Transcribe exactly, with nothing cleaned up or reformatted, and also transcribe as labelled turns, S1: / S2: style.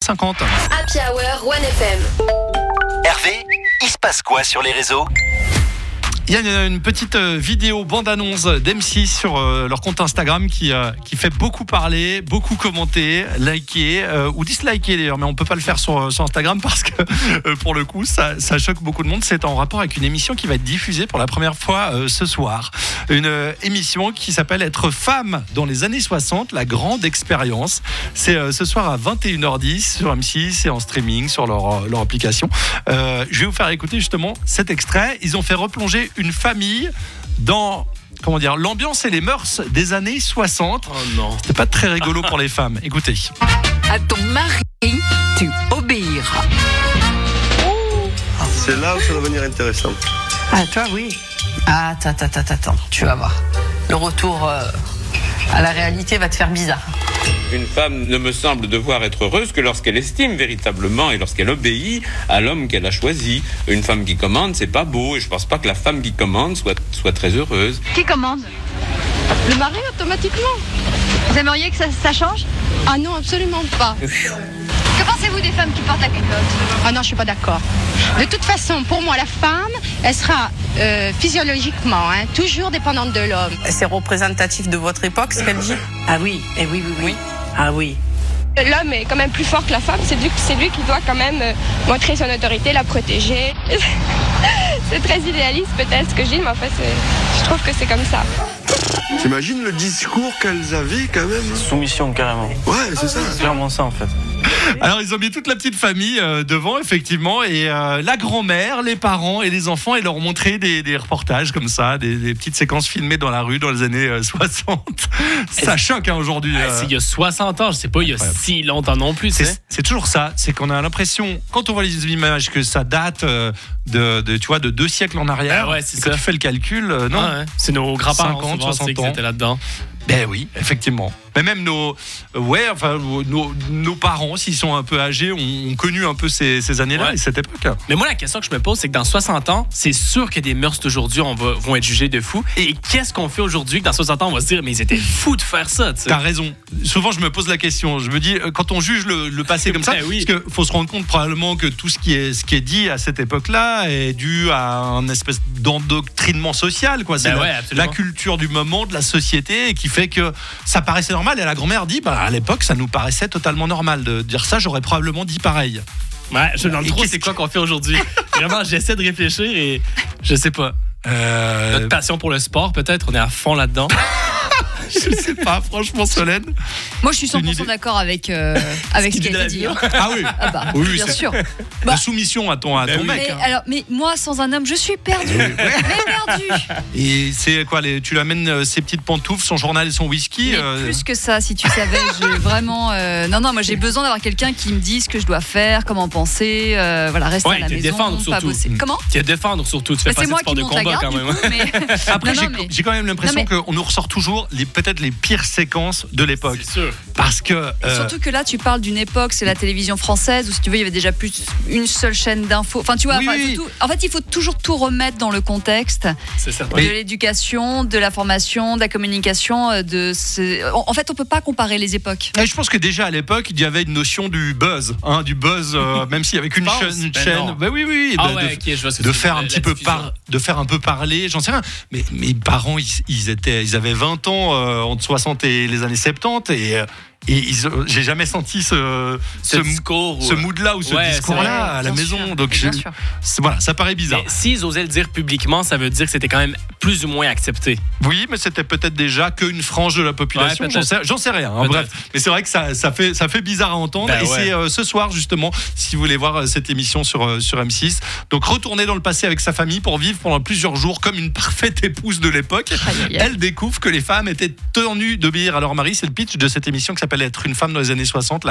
S1: cinquante.
S2: Happy Hour One F M.
S3: Hervé, il se passe quoi sur les réseaux ?
S1: Il y a une petite vidéo bande-annonce d'M six sur leur compte Instagram qui, qui fait beaucoup parler, beaucoup commenter, liker euh, ou disliker d'ailleurs, mais on ne peut pas le faire sur, sur Instagram parce que euh, pour le coup ça, ça choque beaucoup de monde. C'est en rapport avec une émission qui va être diffusée pour la première fois euh, ce soir. Une euh, émission qui s'appelle Être femme dans les années soixante, la grande expérience. C'est euh, ce soir à vingt et une heures dix sur M six et en streaming sur leur, leur application. Euh, je vais vous faire écouter justement cet extrait. Ils ont fait replonger une famille dans, comment dire, l'ambiance et les mœurs des années soixante.
S4: Oh non.
S1: C'était pas très rigolo pour les femmes. Écoutez.
S5: À ton mari, tu obéiras.
S6: C'est là où ça va devenir intéressant.
S5: Ah, toi, oui. Ah, attends, attends, attends, attends. Tu vas voir. Le retour euh, à la réalité va te faire bizarre.
S7: Une femme ne me semble devoir être heureuse que lorsqu'elle estime véritablement et lorsqu'elle obéit à l'homme qu'elle a choisi. Une femme qui commande, c'est pas beau, et je pense pas que la femme qui commande soit, soit très heureuse.
S8: Qui commande ?
S9: Le mari, automatiquement.
S8: Vous aimeriez que ça, ça change ?
S9: Ah non, absolument pas.
S8: Que pensez-vous des femmes qui portent la culotte ?
S9: Ah non, je suis pas d'accord. De toute façon, pour moi, la femme, elle sera euh, physiologiquement hein, toujours dépendante de l'homme.
S5: C'est représentatif de votre époque, ce qu'elle dit ? Ah oui, et oui, oui, oui. Ah oui.
S9: L'homme est quand même plus fort que la femme, c'est lui, c'est lui qui doit quand même euh, montrer son autorité, la protéger. C'est très idéaliste peut-être ce que je dis, mais en fait, je trouve que c'est comme ça.
S6: T'imagines le discours qu'elles avaient quand même ?
S4: Soumission, carrément.
S6: Ouais, c'est ça.
S4: C'est clairement ça, en fait.
S1: Alors ils ont mis toute la petite famille euh, devant effectivement et euh, la grand-mère, les parents et les enfants et leur ont montré des, des reportages comme ça, des, des petites séquences filmées dans la rue dans les années euh, soixante. Ça choque hein, aujourd'hui.
S4: Ah,
S1: euh.
S4: c'est il y a soixante ans, je sais pas, il y a
S1: Incroyable.
S4: si longtemps non plus.
S1: C'est, c'est toujours ça, c'est qu'on a l'impression quand on voit les images que ça date euh, de, de tu vois de deux siècles en arrière.
S4: Ah ouais, c'est
S1: et
S4: ça.
S1: Quand tu fais le calcul, euh, non.
S4: Ah ouais. C'est nos grands-parents
S1: cinquante,
S4: souvent,
S1: soixante
S4: c'est qu'ils
S1: ans.
S4: étaient là-dedans.
S1: Ben oui, effectivement. Mais même nos, ouais, enfin nos, nos parents, s'ils sont un peu âgés, ont, ont connu un peu ces, ces années-là
S4: Ouais.
S1: et cette époque.
S4: Mais moi, la question que je me pose, c'est que dans soixante ans, c'est sûr que des mœurs d'aujourd'hui on va, vont être jugées de fous. Et qu'est-ce qu'on fait aujourd'hui que dans soixante ans, on va se dire, mais ils étaient fous de faire ça, tu sais.
S1: T'as raison. Souvent, je me pose la question. Je me dis, quand on juge le, le passé comme ça,
S4: Ben oui.
S1: parce qu'il faut se rendre compte probablement que tout ce qui est, ce qui est dit à cette époque-là est dû à un espèce d'endoctrinement social, quoi. C'est
S4: Ben
S1: la,
S4: ouais, absolument.
S1: la culture du moment, de la société, et qui fait que ça paraissait normal. Et la grand-mère dit, bah, à l'époque, ça nous paraissait totalement normal de dire ça. J'aurais probablement dit pareil.
S4: Ouais, je me demande
S1: Et
S4: trop
S1: qu'est-ce
S4: c'est quoi qu'on fait aujourd'hui. Vraiment, j'essaie de réfléchir et je sais pas.
S1: Euh...
S4: Notre passion pour le sport, peut-être, on est à fond là-dedans.
S1: Je sais pas, franchement, Solène.
S2: Moi, je suis cent
S1: Une
S2: pour
S1: idée.
S2: cent d'accord avec, euh, avec ce qui a été dit. hein.
S1: Ah oui.
S2: Ah bah,
S1: Oui, oui,
S2: bien
S1: c'est-
S2: sûr.
S1: La
S2: Bah,
S1: soumission à ton, à
S4: Ben
S1: ton
S4: oui.
S1: mec.
S2: mais,
S1: hein.
S2: alors, mais moi, sans un homme, je suis perdue. Mais perdue.
S1: Et c'est quoi les, tu l'amènes euh, ses petites pantoufles, son journal et son whisky
S2: Mais
S1: euh,
S2: plus que ça, si tu savais, j'ai vraiment. euh, non, non, moi j'ai besoin d'avoir quelqu'un qui me dise ce que je dois faire, comment penser, euh, voilà, rester
S4: Ouais,
S2: à la
S4: te
S2: maison,
S4: défendre
S2: pas
S4: surtout.
S2: bosser. Comment
S4: Qui à défendre surtout. Tu fais
S2: Mais
S4: pas
S2: c'est
S4: de
S2: moi
S4: sport
S2: qui
S4: de
S2: monte la
S4: combat
S2: garde,
S4: quand
S2: du
S4: même.
S2: coup, mais.
S1: Après,
S2: Non,
S1: j'ai,
S2: non, mais-
S1: j'ai quand même l'impression
S2: Non, mais-
S1: qu'on nous ressort toujours les, peut-être les pires séquences de l'époque.
S4: C'est sûr.
S1: Parce que. euh,
S2: Surtout que là, tu parles d'une époque, c'est la télévision française, où si tu veux, il y avait déjà plus une seule chaîne d'infos. Enfin, tu vois,
S1: Oui,
S2: enfin, il
S1: oui.
S2: faut tout- en fait, il faut toujours tout remettre dans le contexte
S4: C'est certain.
S2: de l'éducation, de la formation, de la communication. euh, De ce... en, en fait, on peut pas comparer les époques.
S1: et je pense que déjà à l'époque, il y avait une notion du buzz, hein, du buzz, euh, même s'il y avait qu'une
S4: Tu penses
S1: chaîne. Une
S4: Ben
S1: chaîne.
S4: non.
S1: Ben oui, oui.
S4: Ah
S1: de,
S4: ouais,
S1: de-
S4: ok, je vois ce que
S1: de
S4: tu
S1: faire
S4: veux
S1: un
S4: dire,
S1: petit
S4: la
S1: peu
S4: diffusion.
S1: par, de faire un peu parler, j'en sais rien. Mais mes parents, ils, ils étaient, ils avaient vingt ans euh, entre soixante et les années soixante-dix et euh, et ils, euh, j'ai jamais senti ce
S4: Ce
S1: ce,
S4: discours.
S1: ce
S4: ou-
S1: mood-là ou ce
S4: Ouais, c'est
S1: discours-là
S2: vrai.
S1: à la
S2: Bien
S1: maison.
S2: sûr,
S1: Donc
S2: bien
S1: je-
S2: sûr.
S1: c'est- voilà, ça paraît bizarre.
S4: Mais s'ils osaient le dire publiquement, ça veut dire que c'était quand même plus ou moins accepté.
S1: Oui, mais c'était peut-être déjà qu'une frange de la population.
S4: Ouais,
S1: j'en,
S4: peut-être.
S1: sais, j'en sais rien. hein,
S4: Peut-être.
S1: bref, mais c'est vrai que ça, ça fait ça fait bizarre à entendre.
S4: Ben
S1: et
S4: ouais.
S1: c'est euh, ce soir justement, si vous voulez voir euh, cette émission sur euh, sur M six. Donc retourner dans le passé avec sa famille pour vivre pendant plusieurs jours comme une parfaite épouse de l'époque.
S2: Aïe, aïe, aïe.
S1: Elle découvre que les femmes étaient tenues d'obéir à leur mari. C'est le pitch de cette émission qui s'appelle Être une femme dans les années soixante.